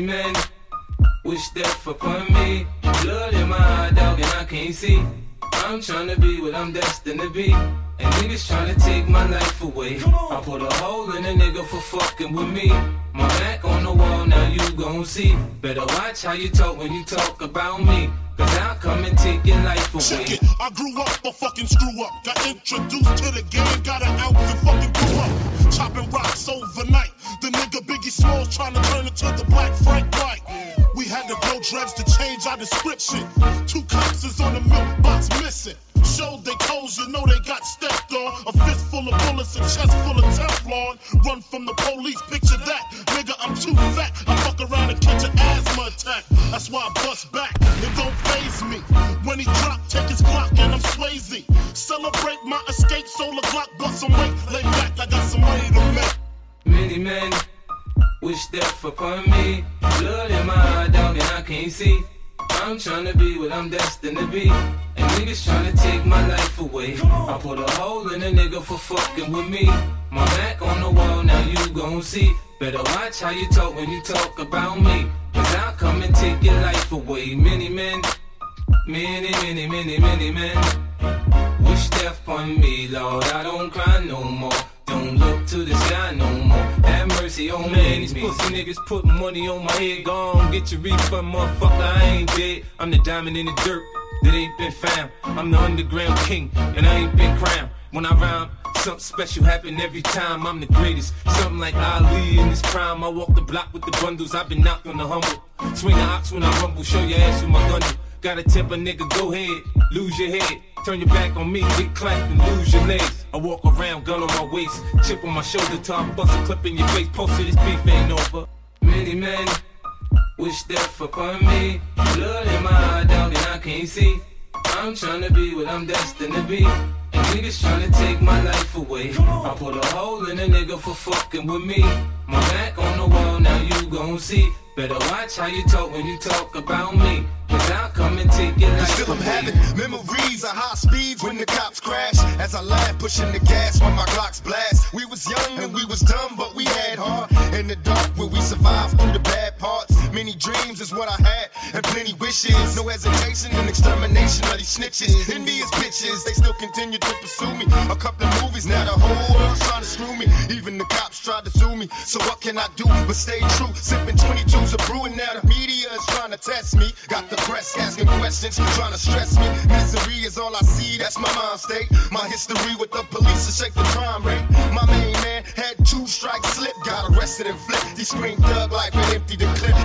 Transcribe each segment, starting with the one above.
men wish death upon me. Blood in my eye, dog, and I can't see. I'm tryna be what I'm destined to be. And niggas tryna take my life away. I put a hole in a nigga for fucking with me. My back on the wall, now you gon' see. Better watch how you talk when you talk about me. Cause I'll come and take your life away. Check it, I grew up a fucking screw up. Got introduced to the game, got an ounce and fucking grew up. Chopping rocks overnight. The nigga Biggie Smalls trying to turn into the Black Frank White. We had to grow dreads to change our description. 2 cops is on the milk box missing. Showed they codes, you know they got stepped on. A fist full of bullets, a chest full of Teflon. Run from the police, picture that. Nigga, I'm too fat. I fuck around and catch an asthma attack. That's why I bust back. It don't faze me. When he drop, take his Glock and I'm Swayze. Celebrate my escape, solar Glock, bust some weight. Lay back, I got some money to make. Many men wish death upon me. Blood in my eye, dog, and I can't see. I'm tryna be what I'm destined to be. And niggas tryna take my life away. I put a hole in a nigga for fucking with me. My back on the wall, now you gon' see. Better watch how you talk when you talk about me. Cause I'll come and take your life away. Many men, many men wish death upon me, Lord. I don't cry no more. Don't look to the sky no more. Have mercy on me. These pussy niggas put money on my head. Gone, get your refund, motherfucker. I ain't dead. I'm the diamond in the dirt that ain't been found. I'm the underground king, and I ain't been crowned. When I rhyme, something special happen every time. I'm the greatest. Something like Ali in his prime. I walk the block with the bundles. I've been knocked on the humble. Swing the ox when I rumble. Show your ass with my gun. Gotta tip a nigga, go ahead, lose your head. Turn your back on me, get clapped and lose your legs. I walk around, gun on my waist, chip on my shoulder, top, bust a clip in your face. Posted this beef ain't over. Many men wish death upon me. Blood in my eye, dog, and I can't see. I'm tryna be what I'm destined to be. And niggas tryna take my life away. I put a hole in a nigga for fucking with me. My back on the wall, now you gon' see. Better watch how you talk when you talk about me. Cause I'll come and take your life Still I'm away. having memories of high speeds when the cops crash. As I laugh, pushing the gas when my Glocks blast. We was young and we was dumb, but we had heart. In the dark where we survived through the bad parts. Many dreams is what I had, and plenty wishes. No hesitation and extermination of these snitches. Envious bitches, they still continue to pursue me. A couple of movies, now the whole world's trying to screw me. Even the cops tried to sue me. So what can I do but stay true? Sipping 22s of brewing, now the media is trying to test me. Got the press asking questions, trying to stress me. Misery is all I see, that's my mind state. My history with the police to shake the crime rate. My main man had 2 strikes slip, got arrested and flipped. He screamed thug life and emptied the clip.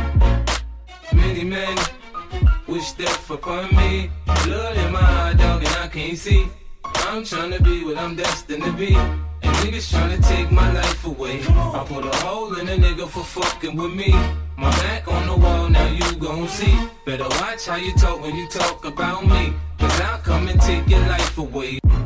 Many men wish death upon me. Blood in my eye, dog, and I can't see. I'm tryna be what I'm destined to be. And niggas tryna take my life away. I put a hole in a nigga for fucking with me. My back on the wall, now you gon' see. Better watch how you talk when you talk about me. Cause I'll come and take your life away.